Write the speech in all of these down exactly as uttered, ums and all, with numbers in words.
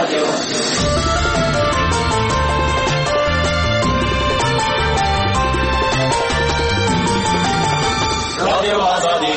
رادیو رادیو آزادی.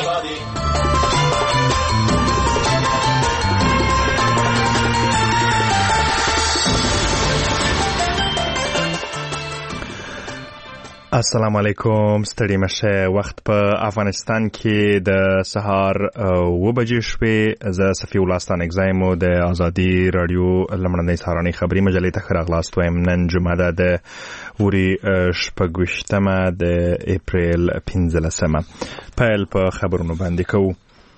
السلام علیکم. ستړي مشه. وخت په افغانستان کې د سهار و بجې شوې. زه صفي الله ستانک زایم د آزادي رادیو لمړنۍ سهارنۍ خبري مجلې ته ښه راغلاست وایم. نن جمعه ده د وري شپږویشتمه د اپریل پنځلسمه. پیل په خبرونو باندې کوو.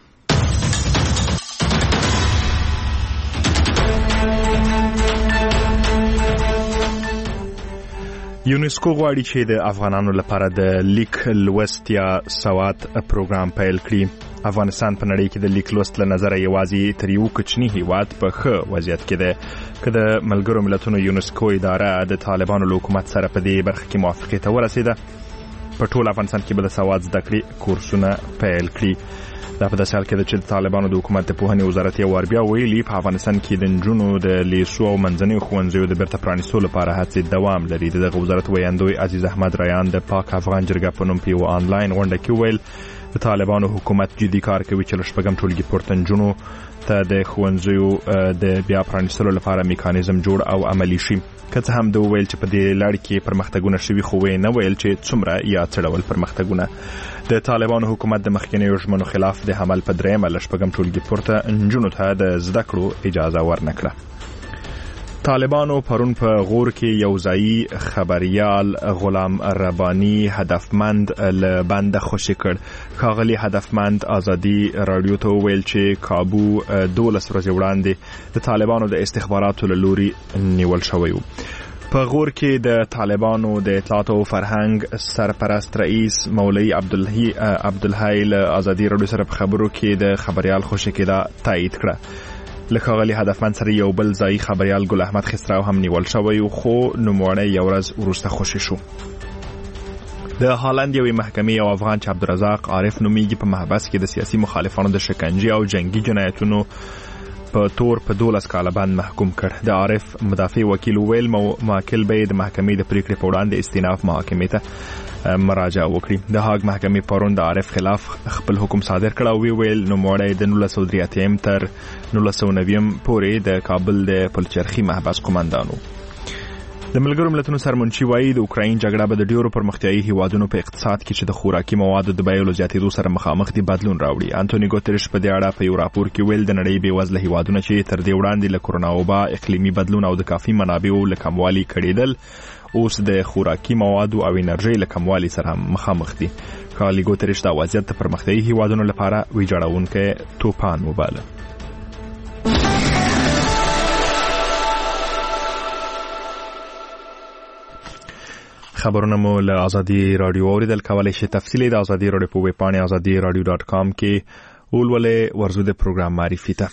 یونسکو غواړي چې د افغانانو لپاره د لیک لوست یا سواد پروګرام پیل کړي. افغانستان په نړۍ کې د لیک لوست له نظره یوازې تر یو کوچني هیواد په ښه وضعیت کې ده. که د ملګرو ملتونو یونسکو اداره د طالبانو له حکومت سره په دې برخه کې موافقې ته ورسېده، په ټول افغانستان کې به د سواد زده کړې کورسونه پیل کړي. دا په داسې حال کې ده چې د طالبانو د حکومت د پوهنې وزارت یو وار بیا ویلي په افغانستان کې د نجونو د لیسو او منځنیو ښوونځیو د بیرته پرانیستو لپاره هڅې دوام لري. دغه وزارت ویاندوی عزیز احمد ریان د پاک افغان جرګه په نوم په یوه آنلاین غونډه کې وویل د طالبانو حکومت جدي کار کوي چې له شپږم ټولګي پورته نجونو ته د ښوونځیو د بیا پرانیستلو لپاره میکانیزم جوړ او عملي شي. که څه هم د وویل چې په دې لړ کې پرمختګونه شوي، خو یې نه ویل چې څومره یا څه ډول پرمختګونه. د طالبانو حکومت د مخکنیو ژمنو خلاف د حمل په درېیمه له شپږم ټولګي پورته نجونو ته د زده کړو اجازه ورنکړه. طالبانو پرون په غور کې یو ځایي خبریال غلام ربانی هدفمند له بنده خوشي کړ. ښاغلي هدفمند آزادي رادیو ته وویل چې کابو دولس ورځې وړاندې د طالبانو د استخباراتو له لوري نیول شوی و. په غور کې د طالبانو د اطلاعات او فرهنګ سرپرست رئیس مولوی عبدالحی عبدالحی له آزادي رادیو سره په خبرو کې د خبریال خوشي کېدا تایید کړه. له ښاغلي هدفمند سره یو بل ځایي خبریال ګل احمد خسرو هم نیول شوی، خو نوموړی یو ورځ وروسته خوشي شو. د هالند یوې محکمې یو افغان چې عبدالرزاق عارف نومیږي په محبس کې د سیاسي مخالفانو د شکنجې او جنگي جنایتونو په تور په دولس کاله باندې محکوم کړ. د عارف مدافع وکیل ویل موکل به د محکمې د پریکړې په وړاندې استیناف محاکمې ته مراجعه وکړي. د هاګ محکمې پرون د عارف خلاف خپل حکم صادر کړ او ویل نوموړی د نولس سوه درې اتیا تر نولس سوه نوي پورې د کابل د پلچرخي محبس قومندان و. د ملګرو ملتونو سرمنشي وایي د اوکراین جګړه به د ډیرو پرمختیایي هیوادونو په اقتصاد کې چې د خوراکي موادو د بیو له زیاتېدو سره مخامخ دي بدلون راوړي. انټونی ګوتریش په دې اړه په یو راپور کې ویل د نړۍ بېوزله هیوادونه چې تر دې وړاندې له کرونا وبا، اقلیمي بدلون او د کافي منابعو له کموالي کړېدل، اوس د خوراکي موادو او انرژي له کموالي سره مخامخ دي. ښاغلي ګوتریش دا وضعیت د پرمختیایي هیوادونو لپاره ویجاړونکی توپان وباله. خبرونه مو له آزادي رادیو اوریدل. کولی شئ تفصیلی د آزادي رادیو په ویب پاڼې آزادي رادیو ډاټ کام کې ولولئ. ورزو د پروګرام معرفي ته.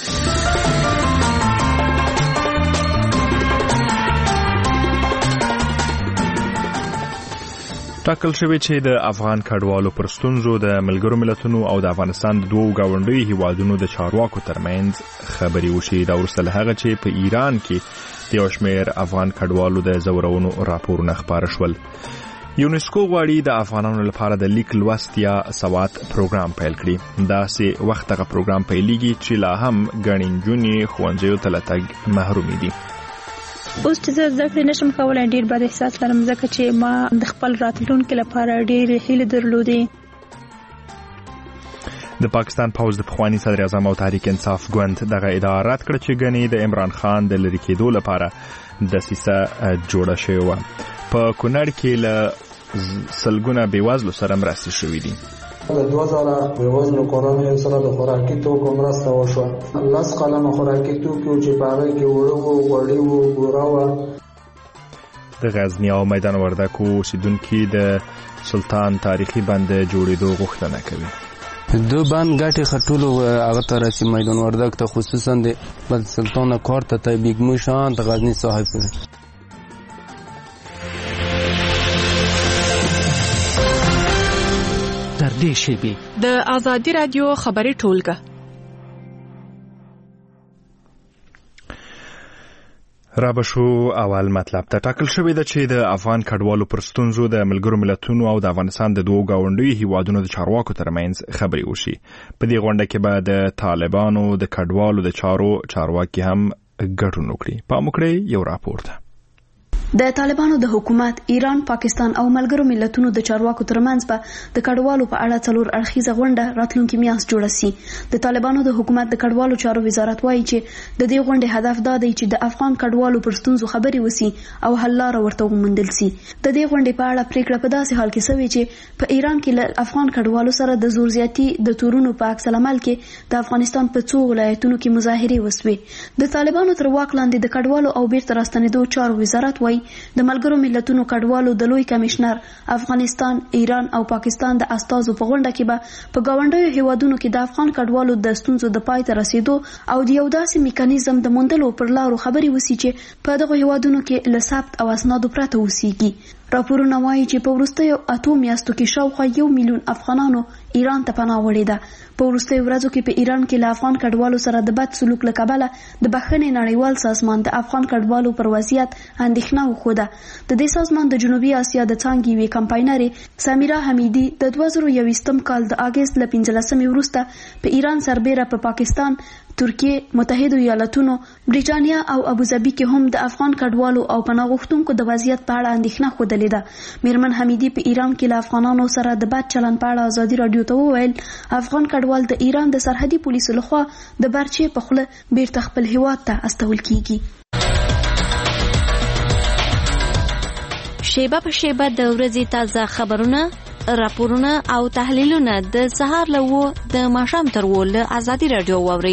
ټاکل شوی چې د افغان کډوالو پر ستونزو د ملګرو ملتونو او د افغانستان د دوو ګاونډیو هیوادونو د چارواکو ترمنځ خبرې وشي. دا وروسته له هغه چې په ایران کې د یو شمېر افغان کډوالو د ځورونو راپورونه خپاره شول. یونسکو غواړي د افغانانو لپاره د لیک لوست یا سواد پروګرام پیل کړي. داسې وخت هغه پروګرام پیلېږي چې لا هم ګڼې نجونې ښوونځیو ته له تګ محرومې دي. اوس چې زه زده کړې نشم کولی، ډېر بد احساس لرم ځکه چې ما د خپل راتلونکي لپاره ډېرې هیلې درلودې. د پاکستان پوځ د پخواني صدر اعظم او تحریک انصاف ګوند دغه ادعا رد کړه چې ګنې د عمران خان د لرې کېدو لپاره دسیسه جوړه شوې وه. په کونړ کې له سلګونه بېوزلو سره مرستې شوې دي. د دوه زره بېوزلو کورنیو سره د خوراکي توکو مرسته وشوه. لس قلمه خوراکي توکي چې په هغې کې اوړه وو، غوړي وو، بوره وه. د غزني او میدان وردګو اوسېدونکي د سلطان تاریخي بند جوړېدو غوښتنه کوي. دو بند ګټې خټولو هغه ته رسي میدان وردګ ته، خصوصا د بل سلطان کار ته ته بیګموشان د غزني صاحب در دې شیبې د آزادي رادیو خبري ټولګه. را بشو اول مطلب ته ټاکل شوی د چې د افغان کډوالو پر ستونزو د ملګرو ملتونو او د افغانستان د دوه گاونډیو هیوادونو د چارواکو ترمنځ خبرې وشي. په دې غونډه کې به د طالبانو د کډوالو د چارو چارواکي هم ګډون وکړي. پام وکړئ یو راپور ده. د طالبانو د حکومت، ایران، پاکستان او ملګرو ملتونو د چارواکو ترمنځ به د کډوالو په اړه څلور اړخیزه غونډه راتلونکي میاشت جوړه سي. د طالبانو د حکومت د کډوالو چارو وزارت وایي چې د دې غونډې هدف دا دی چې د افغان کډوالو پر ستونزو خبرې وسی او حل لاره ورته وموندل سي. د دې غونډې په اړه پریکړه په داسې حال کې شوې چې په ایران کې له افغان کډوالو سره د زور زیاتی د تورونو په عکس العمل کې د افغانستان په څو ولایتونو کې مظاهرې وسوې. د طالبانو تر واک لاندې د کډوالو او بیرته راستنېدو چارو وزارت وایي د ملګرو ملتونو کډوالو د لوی کمشنر افغانستان، ایران او پاکستان د استازو په غونډه کې به په گاونډیو هیوادونو کې د افغان کډوالو د ستونزو د پای ته رسیدو او د یو داسې میکانیزم د موندلو پر لارو خبرې وسی چې په دغه هیوادونو کې له ثبت او اسنادو پرته وسیږي. راپورونه وایي چې په وروستیو اتو میاشتو کې شاوخوا یو میلیون افغانانو ایران ته پناه وړې ده. په وروستیو ورځو کې په ایران کې له افغان کډوالو سره د بد سلوک له کبله د بخښنې نړیوال سازمان د افغان کډوالو پر وضعیت اندېښنه وښوده. د دې سازمان د جنوبي اسیا د څانګې یوې کمپاینرې سمیرا حمیدي د دوه زره یوویشتم کال د اګست له پنځلسمې وروسته په ایران سربیره په پاکستان، ترکیه، متحده ایالاتونو، بریټانیا او ابوظبي کې هم د افغان کډوالو او پناه غوښتونکو د وضعیت په اړه اندېښنه ښودلې ده. میرمن حمیدي په ایران کې له افغانانو سره د بد چلند په اړه ازادي راډیو ته وویل افغان کډوال د ایران د سرحدي پولیسو لخوا د برچې په خوله بیرته خپل هیواد ته استول کیږي. شیبه په شیبه د ورځې تازه خبرونه، راپورونه او تحلیلونه د سهار له و د ماښام تر و له ازادي راډیو واورئ.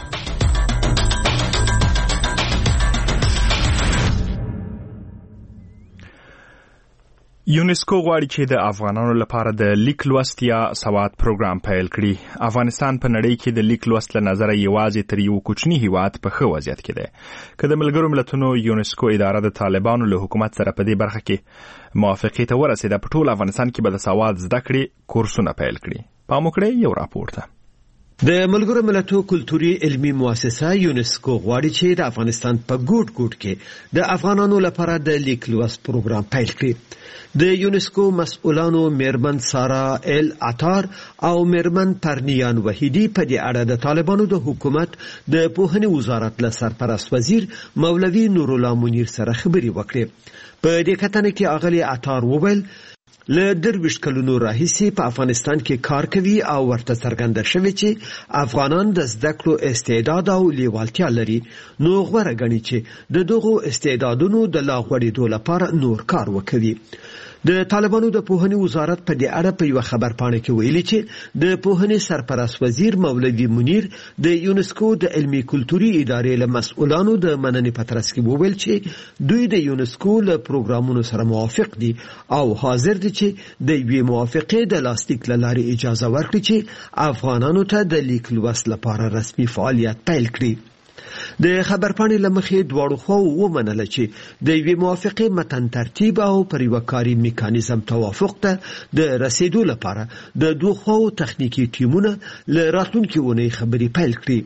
یونسکو غواړي چې د افغانانو لپاره د لیک لوست یا سواد پروګرام پیل کړي. افغانستان په نړۍ کې د لیک لوست له نظره یوازې تر یو کوچني هیواد په ښه وضعیت کې دی. که د ملګرو ملتونو یونسکو اداره د طالبانو له حکومت سره په دې برخه کې موافقې ته ورسېده، په ټول افغانستان کې به د سواد زده کړې کورسونه پیل کړي. پام وکړئ یو راپور ده. د ملګرو ملتونو کلتوري علمي مؤسسه یونسکو غواړي چې د افغانستان په ګوټ ګوټ کې د افغانانو لپاره د لیک لوست پروګرام پیل کړي. د یونسکو مسؤلانو میرمن سارا ال عطار او میرمن پرنیان وحیدی په دې اړه د طالبانو د حکومت د پوهنې وزارت له سرپرست وزیر مولوي نور الله منیر سره خبرې وکړې. په دې کتنه کې اغلی عطار وویل له درویشت کلونو راهیسې په افغانستان کې کار کوي او ورته څرګنده شوی چې افغانان د زده کړو استعداد او لیوالتیا لري، نو غوره ګڼي چې د دغو استعدادونو د لا غوړېدو لپاره نور کار وکړي. د طالبانو د پوهنې وزارت په دې اړه په یو خبرپاڼه کې ویلي چې د پوهنې سرپرست وزیر مولوي منیر د یونسکو د علمي کلتوري ادارې له مسؤلانو د مننې په ترڅ کې وویل چې دوی د یونسکو له پروګرامونو سره موافق دي او حاضر دي چې د یوې موافقې د لاسلیک له لارې اجازه ورکړي چې افغانانو ته د لیک لوست لپاره رسمي فعالیت پیل کړي. د خبرپاڼې له مخې دواړو خواو ومنله چې د یوې موافقې متن ترتیب او پر یوه کاري میکانیزم توافق ته د رسیدو لپاره د دوه خواو تخنیکي ټیمونه له راتلونکې اونۍ خبرې پیل کړي.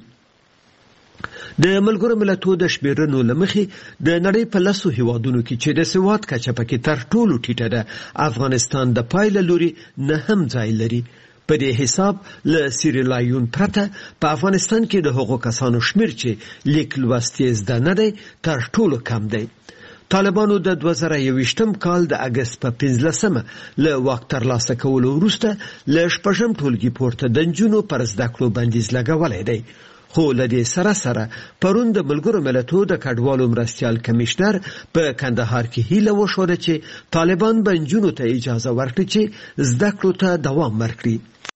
د ملګرو ملتونو د شمیرنو له مخې د نړۍ په لسو هیوادونو کې چې د سواد کچه پکې تر ټولو ټیټه ده، افغانستان د پای له لوري نهم ځای لري. په دې حساب له سیریلیون پرته په افغانستان کې د هغو کسانو شمیر چې لیک لوست یې زده نه دی تر ټولو کم دی. طالبانو د دوه زره یوویشتم کال د اګست په پنځلسمه له واک ترلاسه کولو وروسته له شپږم ټولګي پورته د نجونو پر زده کړو بندیز لګولی دی. خو له دې سره سره پرون د ملګرو ملتونو د کډوالو مرستیال کمشنر په کندهار کې هیله وښوده چې طالبان به نجونو ته اجازه ورکړي چې زده کړو ته دوام ورکړي.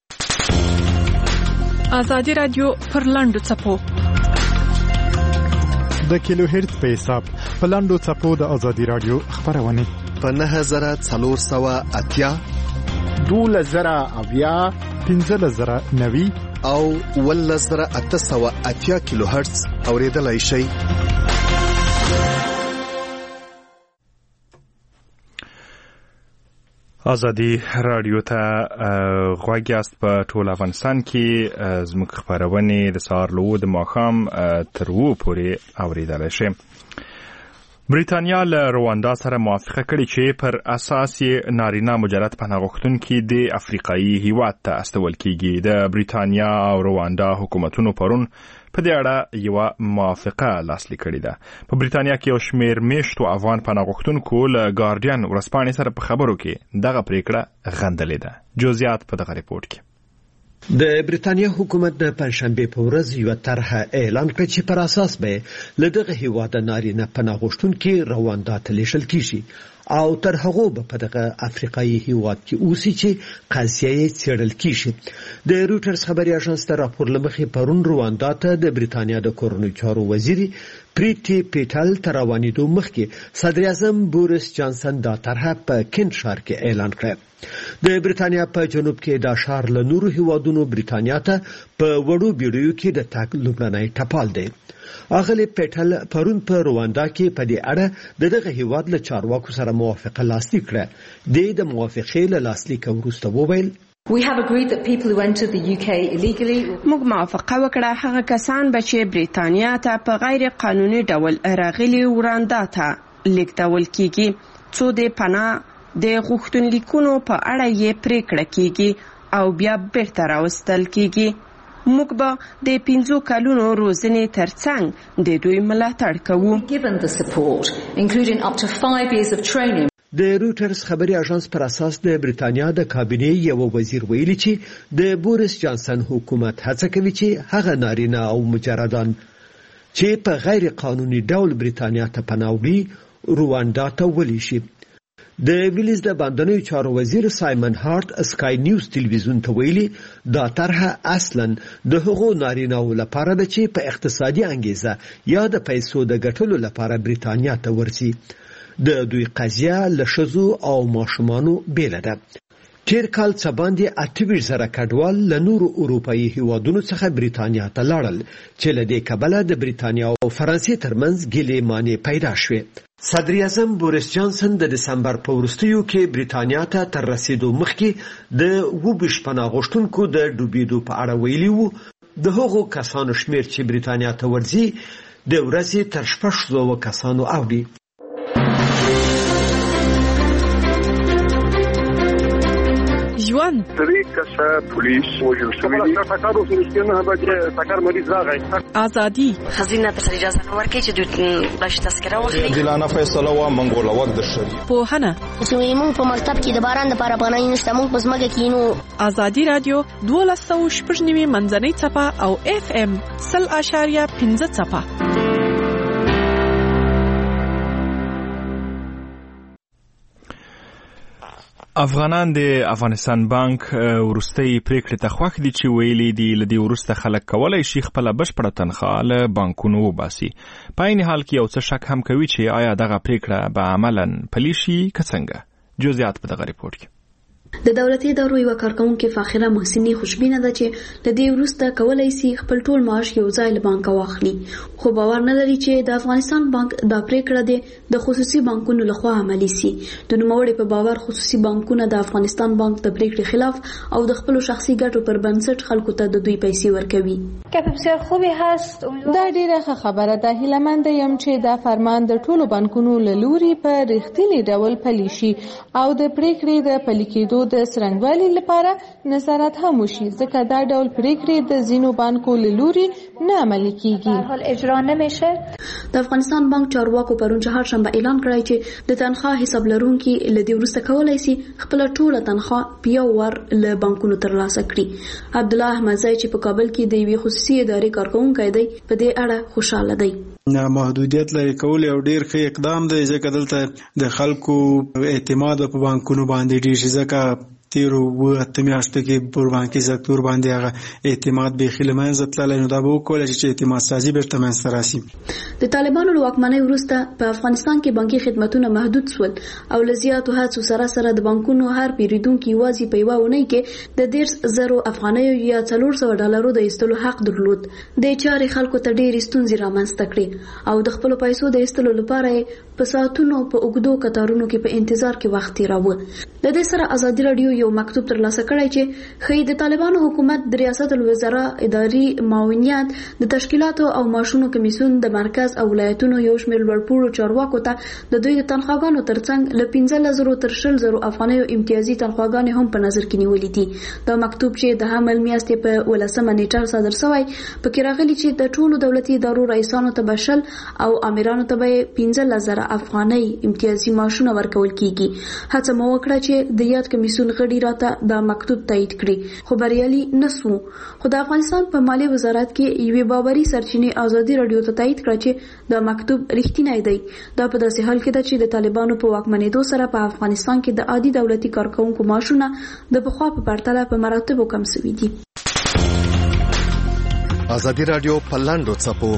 ازادي رادیو پر لاندو څپو د کیلو هرتز په حساب په لاندو څپو د ازادي رادیو خبرونه په نه زره څلور سوه اتیا، دولس زره اویا، پنځلس زره نوي او ولس زره اته سوه اتیا کیلو هرتز اوریدلای شئ. ازادي رادیو ته غوږ یاست. په ټول افغانستان کې زموږ خبرونه د سهار له اوه د ماښام تر اوه پورې اورېدلی شئ. بریتانیا له رواندا سره موافقه کړې چې پر اساس یې نارینه مجرد پناه غوښتونکي د افریقایي هیواد ته استول کیږي. د بریتانیا او رواندا حکومتونو پرون په دې اړه یو موافقه لاسلیک کړې ده. په بریتانیا کې یو شمېر میشتو افغان پناه غوښتونکو له ګارډین ورځپاڼې سره په خبرو کې دغه پریکړه غندلې ده. جزئیات په دغه ریپورت کې. د بریتانیا حکومت د پنځشنبه په ورځ یو طرحه اعلان کړ چې پر اساس به له دغه هیواد نارینه پناه غوښتونکي رواندا ته لیږل کیږي او تر هغه به په دغه افریقایي هیواد کې اوسي چې قضیه یې څېړل کیږي. د روټرز خبري اژانس ته راپور لمخې پرون رواندا ته د بریتانیا د کورنۍ چارو وزیر پریټي پیټل تر روانېدو مخکې صدر اعظم بوریس جانسن دا طرحه په کینټ ښار کې اعلان کړه. د بریتانیا په جنوب کې دا ښار له نورو هیوادونو بریتانیا ته په وړو بیړیو کې د تګ لومړنی ټپال دی. اغلی پیټل پرون په رواندا کې په دې اړه د دغه هیواد له چارواکو سره موافقه لاسلیک کړه. د موافقې له لاسلیک وروسته وویل We have agreed that people who entered the U K illegally موږ موافقه وکړه هغه کسان به چې بریتانیا ته په غیر قانوني ډول راغلي وراندا ته لیږدول کیږي څو د پناه د غوښتنلیکونو په اړه یې پریکړه کیږي او بیا بیرته راوستل کیږي. موږ به د پنځو کلونو روزنې ترڅنګ د دوی ملاتړ کوو. given the support including up to five years of training. د روټرز خبري اژانس پر اساس د بریتانیا د کابینې یو وزیر ویلي چې د بوریس جانسن حکومت هڅه کوي چې هغه نارینه او مجردان چې په غیر قانوني ډول بریتانیا ته پناه وړي رواندا ته ولیږي شي. د ویلیز د باندنیو چارو وزیر سایمن هارت اسکای نیوز تلویزیون ته ویلي دا طرحه اصلا د هغو نارینه‌و لپاره ده چې په اقتصادي انګیزه یا د پیسو د ګټلو لپاره بریتانیا ته ورسي. د دوی قضیه له ښځو او ماشومانو بیله ده. تیر کال څه باندې اته ویشت زره کډوال له نورو اروپایي هیوادونو څخه بریتانیا ته لاړل چې له دې کبله د بریتانیا او فرانسې ترمنځ ګیلې مانې پیدا شوې. صدر اعظم بوریس جانسن د دسمبر په وروستیو کې بریتانیا ته تر رسیدو مخکې د اووه ویشت پناه غوښتونکو د ډوبېدو په اړه ویلي وو. د هغو کسانو شمېر چې بریتانیا ته ورځي د ورځې تر شپږ سوه کسانو اوړي. ژوند درې کسه پولیس وژل شوي دي. ټکر وسو چې نه به ټکر مریض راغی. ازادي خزینه ته اجازه نه ورکړي چې دوی باش تذکره واخلي. عادلانه فیصله و منګول وخت د شری. پوهنه چې موږ په مکتب کې د باران د لپاره پناه نشته موږ په ځمکه کې نو. ازادي رادیو دوه سوه شپږ نوي منځنۍ څپه او اف ام سل اشاریه پنځه څپه. افغانان د افغانستان بانک ورستۍ پریکړې ته خوښ دي چې ویلي دي له دې وروسته خلک کولی شي خپله بشپړه تنخواه له بانکونو وباسي. په عین حال کې یو څه شک هم کوي چې آیا دغه پریکړه به عملاً پلي شي که څنګه. جزئیات په دغه ریپورت کې. د دولتي ادارو یو کارکونکو فاخره محسنی خوشبینه ده چې د دې وروسته کولای شي خپل ټول معاش یو ځای له بانک واخلي، خو باور نه لري چې د افغانستان بانک دا پریکړه د خصوصي بانکونو لخوا عملي شي. د نوموړي په باور خصوصي بانکونه د افغانستان بانک د پریکړې خلاف او د خپل شخصي ګټو پر بنسټ خلکو ته د دوی پیسې ورکوي. که بسیار خوبی هست دا ډیره ښه خبره ده. هیلهمند یم چې دا فرمان د ټولو بانکونو له لوري په رښتیني ډول پلي شي او د پریکړې د پلي کېدو د سرنګوالي لپاره نظارت هم وشي، ځکه دا ډول پریکړې د ځینو بانکو له لوري نه عملي کیږي. حال اجرا نمیشه. د افغانستان بانک چارواکو پرون چهارشنبه اعلان کړی چې د تنخواه حساب لرونکي له دې وروسته کولای شي خپل ټوله تنخواه په یو ور له بانکونو ترلاسه کړي. عبدالله احمدزی چې په کابل کې د یوې خصوصي ادارې کارکونکی دی په دې اړه خوشاله دی. محدودیت لري کول یو ډیر ښه اقدام دی، ځکه دلته د خلکو اعتماد په بانکونو باندې ډیر شي، ځکه تیرو و اته میاشتو کې پر بانکي سکتور باندې هغه اعتماد به خله منځ تللی، نو دا به وکولای شي چې اعتماد سازي بیرته منځ راسي. د طالبانو له واکمنۍ وروسته په افغانستان کې بانکي خدماتونه محدود شول او له زیاتو هڅو سره سره د بانکونو هر پیرودونکي یوازې په یوه اونۍ کې د دېرش زرو افغانیو یا څلور سوه ډالرو د ایستلو حق درلود. دې چارې خلکو ته ډېرې ستونزې رامنځته کړې او د خپلو پیسو د ایستلو لپاره یې په ساعتونو په اوږدو کتارونو کې په انتظار کې وخت تېراوه. د دې سره ازادي راډیو یو مکتوب ترلاسه کړی چې ښیي د طالبانو حکومت د ریاست الوزرا اداري معاونیت د تشکیلاتو او معاشونو کمیسیون د مرکز او ولایتونو یو شمېر لوړپوړو چارواکو ته د دوی د تنخواګانو ترڅنګ له پنځلس زرو تر شل زرو افغانیو امتیازي تنخواګانې هم په نظر کې نیولې دي. دا مکتوب چې د حمل میاشتې په ولسمه نیټه صادر شوی پکې راغلي چې د ټولو دولتي ادارو رئیسانو ته بشل او امیرانو ته به پنځلس زره افغانۍ امتیازي معاشونه ورکول کیږي. هڅه مو وکړه چې د یاد کمیسیون غړي راته دا مکتوب تایید کړي خو بریالي نسو. خو د افغانستان په مالی وزارت کې یوې باوري سرچینې ازادي رادیو ته تایید کړه چې دا مکتوب رښتینی دی. دا په داسې حال کې ده چې د طالبانو په واکمنېدو سره په افغانستان کې د عادي دولتي کارکونکو معاشونه د پخوا په پرتله په مراتبو کم شوي دي. ازادي رادیو په لاندو څپو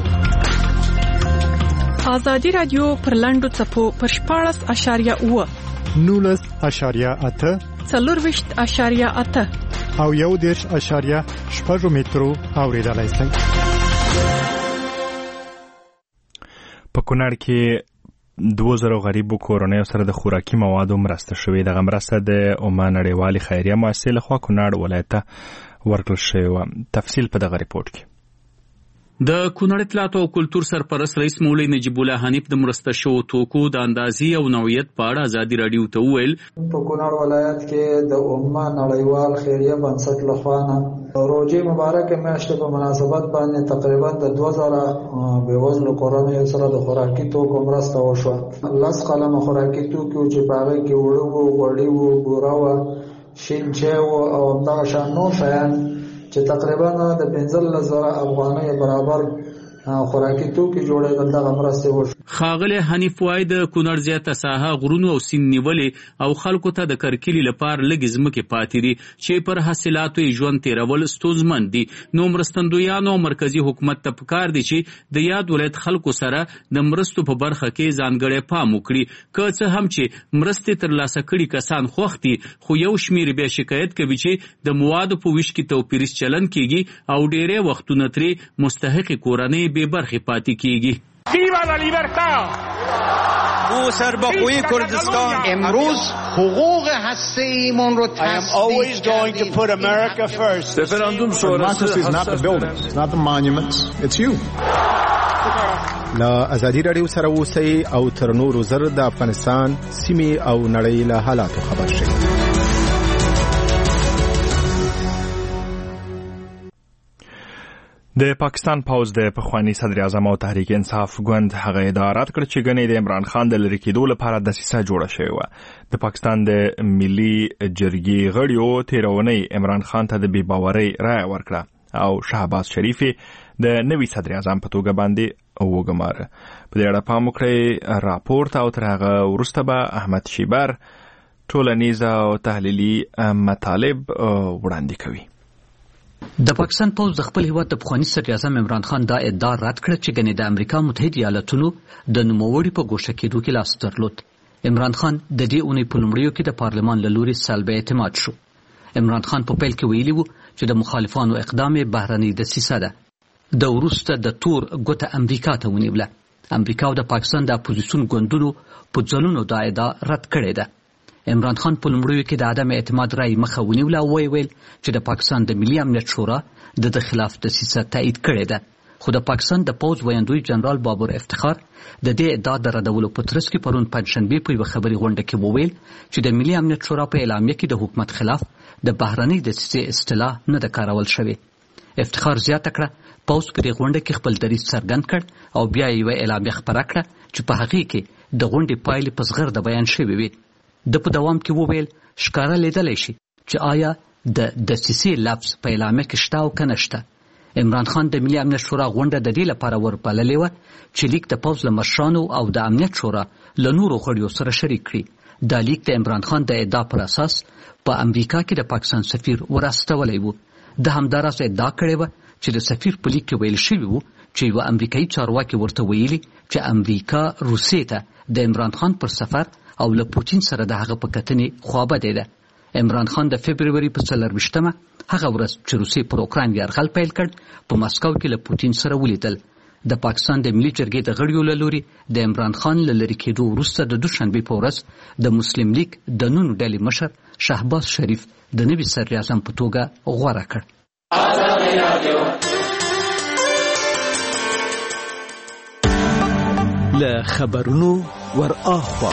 ازادي رادیو پر لاندو څپو پر شپاړس اشاریه اوه نولس اشاریه اته څلورویشت اشاریه اته او یو دېرش اشاریه شپږ مترو اورېدلای شئ. په کونړ کې دوه زره غریبو کورنیو سره د خوراکي موادو مرسته شوې. دغه مرسته د عمان نړیوالې خیریه مؤسسې لخوا کونړ ولایت ته ورکړل شوې. تفصیل په دغه ریپورت کې. د کونړ اطلاعات او کلتور سرپرست رئیس مولوي نجیب الله حنیف د مرسته شوو توکو د اندازې او نوعیت په اړه ازادي رادیو ته وویل په کونړ ولایت کې د عمان نړیوال خیریه بنسټ لخوا نه روزي مبارکه میاشتې په مناسبت باندې تقریبا د دوه زره بېوزلو کورنیو سره د خوراکي توکو مرسته وشوه. لس قلمه خوراکي توکي چې په هغې کې اوړه وو، غوړي وو، بوره وه، شین چای وو او همدغه شان نور شیان چې تقریبا د پنځلس زره افغانۍ برابر خوراکي توکي جوړېدل. دغه مرستې وشو. ښاغلی حنیف وایي د کونړ زیاته ساحه غرونو او سیند نیولې او خلکو ته د کرکیلې لپاره لږې ځمکې پاتې دي چې پر حاصلاتو یې ژوند تېرول ستونزمن دي. نو مرستندویانو او مرکزي حکومت ته پکار دي چې د یاد ولایت خلکو سره د مرستو په برخه کې ځانګړی پام وکړي. که څه هم چې مرستې ترلاسه کړي کسان خوښ دي خو یو شمېر بیا شکایت کوي چې د موادو په ویش کې توپیریز چلن کیږي او ډېری وختونه ترې مستحقې کورنۍ بې برخې پاتې کیږي. ویوا لا لیبرتا او سربخوی کردستان امروز حقوق هسته ایمان رو تصدیق کردیم. رفراندوم شورای is not the buildings, it's not the monuments, it's you. لا ازادي رادیو سره اوسئ او تر نورو زر د افغانستان سیمې او نړۍ له حالاتو خبر شئ. د پاکستان پوز د پخوانی صدر اعظم او تحریک انصاف ګوند هغه ادارات کړ چې ګنې د عمران خان د لری کېدو لپاره دسیسه جوړه شوې وه. د پاکستان د ملي جرګې غړیو تیرونی عمران خان ته د بې باورۍ رایه ورکړه او شهباز شریف د نوي صدر اعظم په توګه باندې وګماره. په دې اړه پام وکړئ راپورټ او تر هغه وروسته به احمد شیبر ټولنیز او تحلیلي مطالب وړاندې کوي. د پاکستان پوز د خپل هیواد د پخوانی صدر اعظم عمران خان دا ادعا رد کړه چې ګنې د امریکا متحده ایالاتونو د نوموړي په ګوښه کېدو کې لاس درلود. عمران خان د دې اونۍ په لومړیو کې د پارلمان له لوري سلب اعتماد شو. عمران خان په پیل کې ویلي وو چې د مخالفانو اقدام بهرنۍ دسیسه ده. د وروسته د تور ګوته امریکا ته ونیوله. امریکا او د پاکستان د اپوزیسیون ګوندونو په ځلونو دا ادعا رد کړې ده. عمران خان په لومړیو کې د عدم اعتماد رای مخه ونیوله او ویل چې د پاکستان د ملي امنیت شورا د د خلاف دسیسه تایید کړې ده. خو د پاکستان د پوز ویاندوی جنرال بابر افتخار د دې ادعا د ردولو په ترڅ کې پرون پنجشنبه په یوه خبري غونډه کې وویل چې د ملي امنیت شورا په اعلامیه کې د حکومت خلاف د بهرنۍ دسیسې اصطلاح نه ده کارول شوې. افتخار زیاته کړه پوز په دې غونډه کې خپل دریځ څرګند کړ او بیا یې اعلامیه خپره کړه چې په هغې کې د غونډې پایلې په زغرده بیان شوې وي. د په دوام کې وویل ښکاره لیدلی شي چې آیا د دسیسې لفظ په اعلامیه کې شته او که نه شته. عمران خان د ملي امنیت شورا غونډه د دې لپاره وربللې وه چې لیک د پوځ له مشرانو او د امنیت شورا له نورو غړیو سره شریک کړي. دا لیک د عمران خان د ادعا پر اساس په امریکا کې د پاکستان سفیر ورستولی و. د همداراز ادعا کړې وه چې د سفیر په لیک کې ویل شوي وو چې یوه امریکایي چارواکي ورته ویلي چې امریکا روسیې ته د عمران خان پر سفر او له پوتین سره د هغه په کتنې خوابدې ده. عمران خان د فبروري په څلرویشتمه هغه ورځ چې روسیې پر اوکراین یرغل پیل کړ په مسکو کې له پوتین سره ولیدل. د پاکستان د ملي جرګې د غړیو له لوري د عمران خان له لرې کېدو وروسته د دوشنبې په ورځ د مسلم لیگ د نون ډلې مشر شهباز شریف د نوي صدر اعظم په توګه غوره کړ. له خبرونو ور اخوا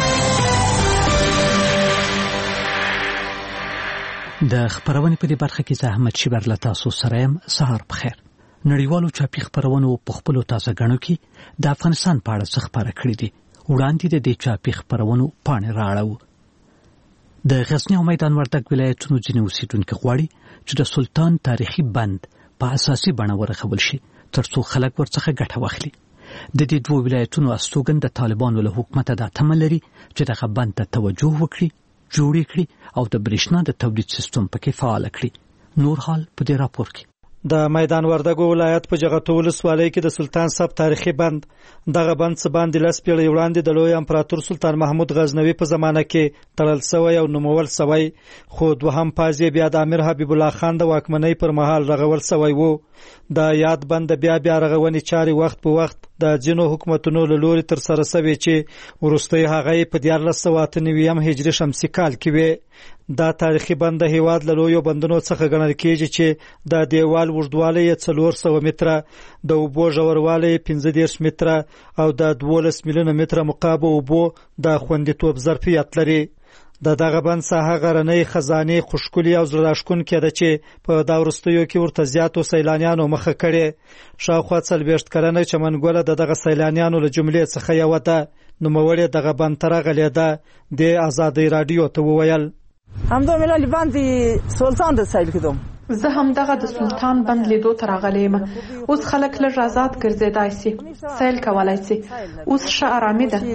د خبرونې په دې برخه کې زه احمد شیبر له تاسو سره یم. سهار بخیر. نړیوالو چاپي خبرونو په خپلو تازه غڼو کې د افغانستان په اړه څه خبره کړې دي. وړاندې د دې چاپي خبرونو پاڼې راړو. د غزنی او میدان وردګ ولایتونو ځینې اوسیدونکو غواړي چې د سلطان تاریخي بند په اساسي بڼه ورغول شي ترڅو خلک ورڅخه ګټه واخلي. د دې دوه ولایتونو استوګن د طالبانو له حکومت د تمه لري چې دغه بند ته توجه وکړي، جوړ کړي او د برېښنا د تولید سیستم پکې فعال کړي. نور حال په دې راپور کې. د میدان وردګ ولایت په جغتو ولسوالۍ کې د سلطان صاحب تاریخي بند دغه بند څه باندې لس پیړۍ وړاندې د لوی امپراتور سلطان محمود غزنوي په زمانه کې تړل شوی او نومول شوی، خو دوهم پاز یې بیا د امیر حبیب الله خان د واکمنۍ پر مهال رغول شوی وو. د یاد بند بیا بیا رغونې چارې وخت په وخت د ځینو حکومتونو له لوري تر سره شوې چې وروستۍ هغه په دیارلس سوه اته نوي هجري شمسي کال کې وې. دا تاریخي بند د هیواد له لویو بندونو څخه ګڼل کېږي چې د دیوال اوږدوالی یې څلور سوه متره، د اوبو ژوروالی یې پنځه دېرش متره او د دولس میلیونه متره مکعب اوبو د خوندیتوب ظرفیت لري. د دغه بند ساحه غرنۍ، خزانې، خوشکولي او زړه راښکونکې ده چې په دا وروستیو کې ورته زیاتو سیلانیانو مخه کړې. شاوخوا څلوېښت کلنه چمنګله د دغه سیلانیانو له جملې څخه یوه ده. نوموړې دغه بند ته راغلې ده. د ازادۍ راډیو ته وویل: همدا ملالي بند سلطان د سیل کېدم. زه هم دغه د سلطان بند لیدو ته راغلی یم. اوس خلک لږ آزاد ګرځېدای سي، سیل کولای سي. اوس ښه ارامي ده.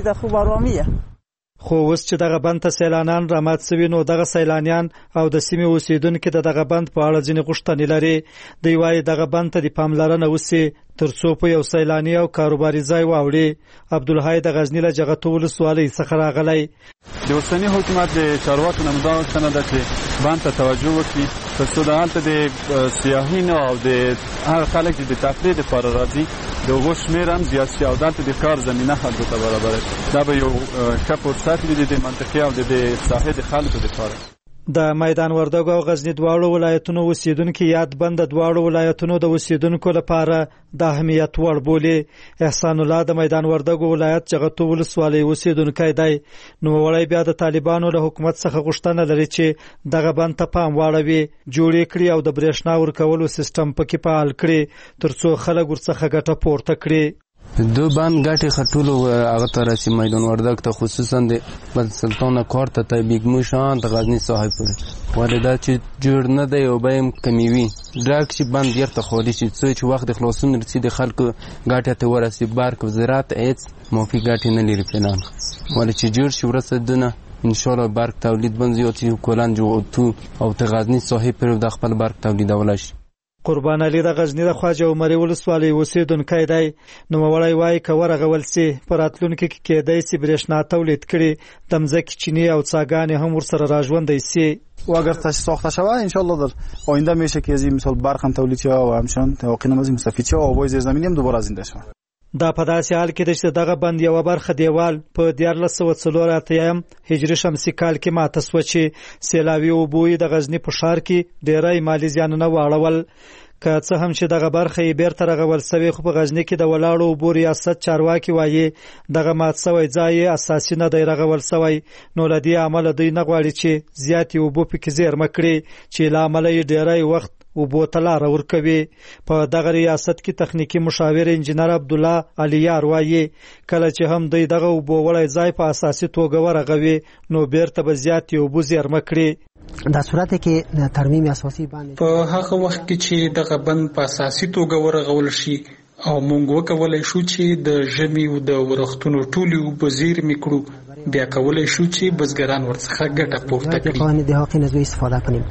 خو اوس چې دغه بند ته سیلانیان رامات شوي نو دغه سیلانیان او د سیمې اوسیدونکو د دغه بند په اړه ځینې غوښتنې لري. دوی وایي دغه بند ته د پاملرنه وشي ترڅو په یو سیلاني او کاروباري ځای واوړي. عبدالحی د غزني له جغتو ولسوالۍ څخه راغلی. د اوسني حکومت د چارواکو نه دا غوښتنه ده چې بند ته توجه وکړي ترڅو د هلته د سیاحینو او د هغه خلک چې د تفریح دپاره راځي د هغو شمېر هم زیات شي او دلته د کار زمینه خلکو ته برابره شي. دا به یو ښه فرصت وي د منطقې او د ساحې د خلکو دپاره. د میدان وردګ او غزني دواړو ولایتونو اوسیدونکو یاد بند د دواړو ولایتونو د اوسیدونکو لپاره د اهمیت وړ بولي. احسان الله د میدان وردګ ولایت جغتو ولسوالۍ اوسیدونکی دی. نوموړی بیا د طالبانو له حکومت څخه غوښتنه لري چې دغه بند ته پام واړوي، جوړ کړي او د برېښنا ورکولو سیستم پکې فعال کړي ترڅو خلک ورڅخه ګټه پورته کړي. دو بند ګټې خټولو هغه ته رسي میدان وردګ ته خصوصا د سلطان کار ته ته بیګمو شان د غزني صاحب پورې ولې دا چې جوړ نه دی او به هم کمی وي ډاک چې بند بیرته خالی شي څه چې وخت د خلاصون رسي د خلکو ګټې ته ورسي. بارک وزارت هیڅ موافي ګټې نه لري پلان ولې چې جوړ شي ورسه دونه ان شاء الله برق تولید بند زیاتې کولان جو او ته غزني صاحب پر د خپل برق تولیدول شي. قربان علي د غزني د خواجه عمري ولسوالۍ اوسیدونکی دی. نوموړی وایي که ورغول سي په راتلونکي کې کېدای سي برېښنا تولید کړي، د مځکې چینې او څاګانې هم ورسره راژوندی سي. و اگر ساخته شود ان شاء الله در آینده میشه که از این مثال برق هم تولید شود و همچنان توقع نمازی مستفید شود و آبای زیرزمینی هم دوباره زنده شود. دا په داسې حال کې ده چې دغه بند یوه برخه دیوال په دیارلس سوه څلور اتیایم هجري شمسي کال کې ماته شوه چې سیلابي اوبو یې د غزني په ښار کې ډېری مالي زیانونه واړول. که څه هم چې دغه برخه یې بیرته رغول سوې خو په غزني کې د ولاړو اوبو ریاست چارواکي وایي دغه مات سوی ځای یې اساسي نه دی رغول سوی، نو له دې امله دوی نه غواړي چې زیاتې اوبو پکې زیرمه کړي چې له امله یې ډېری وخت اوبو ته لاره ورکوي. په دغه ریاست کې تخنیکي مشاور انجینر عبدالله علیار وایي کله چې هم دوی دغه اوبو وړی ځای په اساسي توګه ورغوي نو بیرته به زیاتې اوبو زیرمه کړي. دا صورت کې ترمیم اساسي باندې په هغه وخت کې چې دغه بند په اساسي توګه ورغول شي او موږ وکولای شو چې د ژمي او د ورښتونو ټولې اوبه زیرمې کړو، بیا کولای شو چې بزګران ورڅخه ګټه پورته کړي.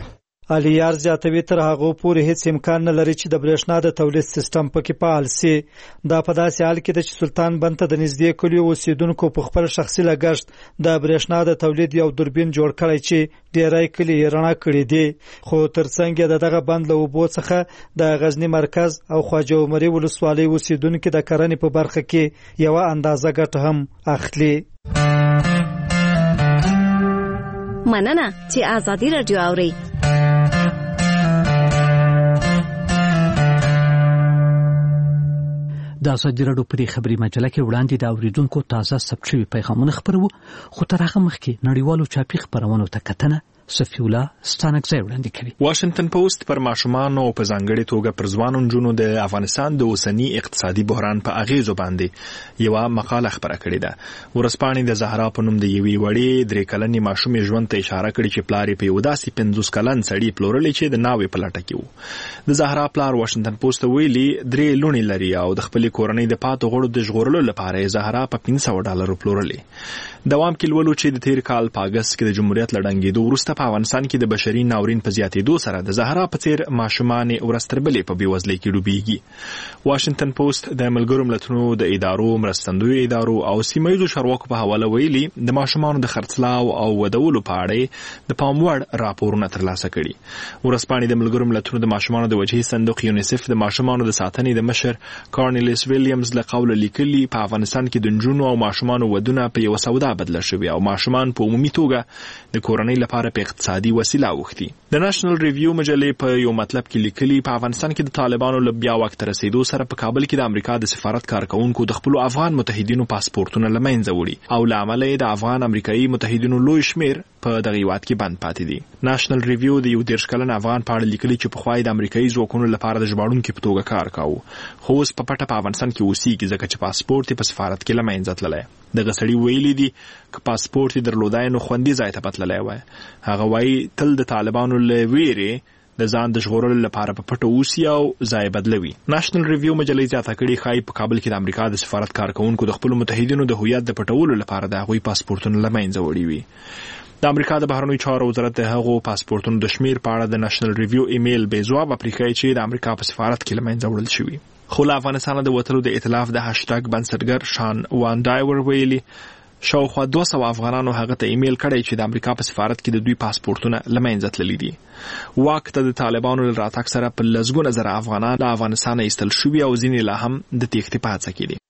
الیار زیاتوي تر هغه پورې هیڅ امکان نه لري چې د برېښنا د تولید سیستم پکې فعال شي. دا په داسې حال کې ده چې سلطان بند ته د نږدې کلیو اوسیدونکو په خپل شخصي لګښت د برېښنا د تولید یو دوربین جوړ کړی چې ډیری کلی یې رڼا کړي دي. خو ترڅنګ د دغه بند له اوبو څخه د غزنی مرکز او خواجه عمري ولسوالۍ اوسیدونکو د کرنې په برخه کې یو اندازه ګټه هم اخلي. مننه چې آزادي رادیو اوري. د ازادي راډیو په خبري مجله کې وړاندې د اوریدونکو تازه ثبت شوي پیغامونه خبرو، خو تر هغه مخکې نړیوالو چاپي خبرونو ته کتنه صفی الله ستانکزی وړاندې کوي. واشنگټن پوسټ پر ماشومانو او په ځانګړي توګه پر ځوانو نجونو د افغانستان د اوسنی اقتصادي بحران په اغیزو باندې یو مقاله خبره کړې ده. ورځپاڼې د زهرا په نوم د یوې وړې درې کلنې ماشومې ژوند ته اشاره کړې چې پلار یې په یو داسې پنځوس کلن سړي پلورلی چې د ناوې په لټه کې و. د زهرا پلار واشنگټن پوسټ ویلي درې لوڼې لري او د خپلې کورنۍ د پاتو غړو د ژغورلو لپاره یې زهرا په پنځه سوه ډالرو پلورلې. دوام کې لولو چې د تیر کال په اګست کې د جمهوریت له ړنګېدو وروسته په افغانستان کې د بشري ناورین په زیاتېدو سره د زهرا په څیر ماشومانې ورځ تر بلې په بېوزلۍ کې ډوبېږي. واشنگټن پوسټ د ملګرو ملتونو د ادارو، مرستندویو ادارو او سیمه ییزو چارواکو په حواله ویلي د ماشومانو د خرڅلاو او ودولو په اړه د پام وړ راپورونه ترلاسه کړي. ورځپاڼې د ملګرو ملتونو د ماشومانو د وجهي صندوق یونیسف د ماشومانو د ساتنې د مشر کارنیلیس ویلیامز له قوله لیکلي په افغانستان کې د نجونو او ماشومانو ودونه په یوه سودا بدله شوي او ماشومان په عمومي توګه د کورنۍ لپاره په اقتصادي وسیله اوښتي. د نېشنل ریویو مجلې په یو مطلب کې لیکلي په افغانستان کې د طالبانو له بیا واک ته رسېدو سره په کابل کې د امریکا د سفارت کارکونکو د خپلو افغان متحدینو پاسپورتونه له منځه وړي او له امله یې د افغان امریکایي متحدینو لوی شمېر په دغه هیواد کې بند پاتې دي. نېشنل ریویو د یو دېرش کلن افغان په اړه لیکلي چې پخوا یې د امریکایي ځواکونو لپاره د ژباړونکي په توګه کار کاوه، خو اوس په پټه په افغانستان کې اوسېږي ځکه چې پاسپورت یې په سفارت کې له منځه تللی. دغه سړي ویلي دي که پاسپورت یې درلودای نو خوندي ځای ته به تللی وای. هغه وایي تل د طالبانو له ویرې د ځان د ژغورلو لپاره په پټه اوسي او ځای بدلوي. نېشنل ریویو مجلې زیاته کړې ښایي په کابل کې د امریکا د سفارت کارکونکو د خپلو متحدینو د هویت د پټولو لپاره د هغوی پاسپورتونه له منځه وړي وي. د امریکا د بهرنیو چارو وزارت د هغو پاسپورتونو د شمیر په اړه د نېشنل ریویو ایمیل بې ځوابه پرېښی چې د امریکا په سفارت کې له منځه وړل شوي. خو له افغانستانه د وتلو د ائتلاف د هاشټاګ بنسټګر شان وان ډایور ویلي شاوخوا دوه سوه افغانانو هغه ته ایمیل کړی چې د امریکا په سفارت کې د دوی پاسپورتونه له منځه تللي دي. واک ته د طالبانو له راتګ سره په لسګونه زره افغانان له افغانستانه ایستل شوي او ځینې لا هم د تېښتې په هڅه کې دي.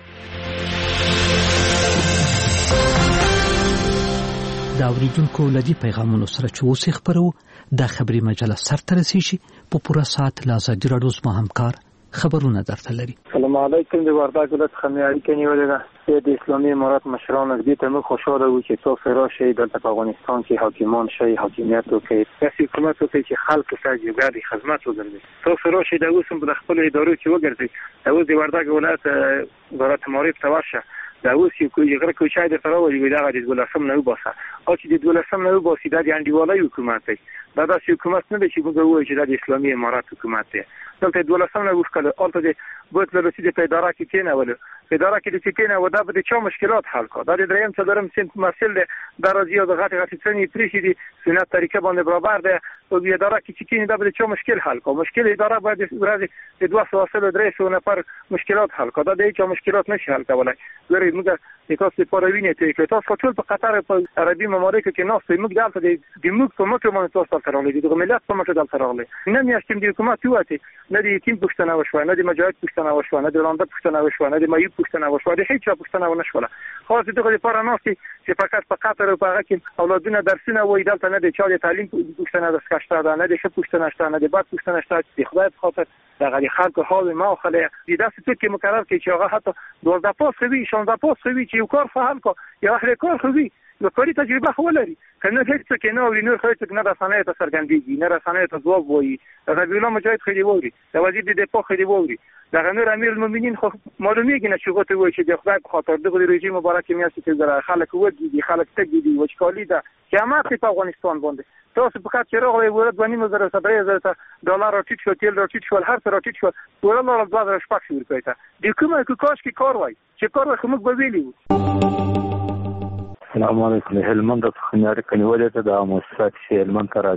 د اوریدونکو له دې پیغامونو سره چې اوس یې خپرو دا خبري مجله سرته رسېږي. په پوره ساعت له ازادي راډیو زما همکار خبرونه درته لري. سلام علیکم. د وردګ ولایت څخه مې اړیکه نیولې ده. د اسلامي امارات مشرانو دې ته موږ خوشاله وو چې تاسو راشئ دلته په افغانستان کې حاکمان شئ، حاکمیت وکړئ، داسې حکومت وکړئ چې خلکو ته جګړې خدمت وګرځي. تاسو راشئ د اوس هم په خپلو ادارو کې وګرځئ. د اوس د وردګ ولایت وزارت معارف ته ورشه. دا اوس یو غره کوچای د تراوي وی دا د دولسم نه وباسه او چې د دولسم نه وباسي د انډیوالي حکومت دی. دا د حکومت نه دی چې موږ وایو چې د اسلامي امارات حکومت دی. دلته دولسم نه وښکله البته د بوت له رسیدې په اداره کې کېنول په اداره کې د چکینه و دا به د چا مشکلات حل کا. دا د دریم څلورم سنت مسل دی. دا راځي او د غټ غټ څنګه پریشي دي سنت طریقه باندې برابر دی او د اداره کې چکینه دا به د چا مشکل حل کا. مشکل اداره باید ورځي د دوه سوه سل درې سوه نفر مشکلات حل کا. دا د چا مشکلات نشي حل کولای. ګورئ موږ د تاسو په راوینې ته کې تاسو ټول په قطر په عربي ممالک کې ناست موږ دلته د موږ په مکه باندې تاسو سره راغلي د ملت په مکه دلته راغلي. نه میاشتم د حکومت وته نه د یتیم پښتنه وشو نه د مجاهد پښتنه وشو نه د لاندې پښتنه وشو نه د مایو پښتنه وشو د هیڅ پښتنه ونه شوله. خاص دغه لپاره ناست چې فقط په قطر او په هغه کې اولادونه درسونه وای دلته نه د چا د تعلیم پښتنه د سکشته ده نه د ښه پښتنه شته نه د بد پښتنه شته. د خدای په خاطر دغه خلکو حال ما خله د داسې څه کې مقرر کې چې هغه حتی دوه پاس خوي شانزده پاس خوي چې یو کار فهم کو یا اخر کار خوي نو کاری تجربه خو لري. کنه هیڅ څه کې نه او نور خو څه نه رسنۍ ته سرګندېږي نه رسنۍ ته ځواب وایي. ربیع الله مجاهد خو دی ووري د وزیر د دفاع خو دی ووري دغه نور امیر المؤمنین خو معلومیږي نه چې غوته وایي چې د خدای په خاطر دغه رژیم مبارک میاسي چې خلک وږي دي خلک تګي دي وچکالي ده قیامت په افغانستان باندې. تاسو په کار چې راغلی ورته باندې مزر سره زره ډالر راټیټ شو تیل راټیټ شو هر څه راټیټ شو ورته الله دوه زره شپږ شو ورکړه. د کومه کو کاش کې کار وای چې کار خو موږ به ویلو. السلام علیکم. هلمند څخه مې اړیکه نیولې ده د مؤسسات چې هلمند ته راځي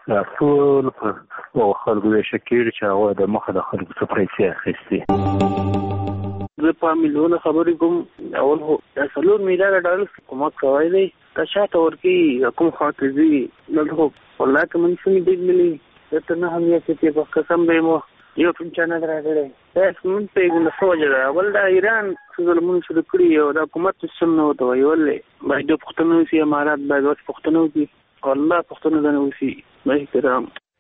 ټول پر خلکو د شکیر چې هغه د مخه د خلکو څخه پیسې اخیستي. زه په میلیونه خبرې کوم. اول خو د څلور میلیارډ ډالر حکومت کوی دی، که شاته ورکوي کوم خواته ځي دلته خو والله که من څه مې ډېر ملي درته نه هم یاد چې په قسم به مو یو پنچا نه راغلی داس من پېږم د څه وجه ده. اول د ایران څه ظلمونه شروع کړي او د حکومت سیستم نه ورته وایي ولې باید پښتانه اوسي، امارات باید اوس پښتانه اوسي، والله پښتانه ځنه اوسي با احترام.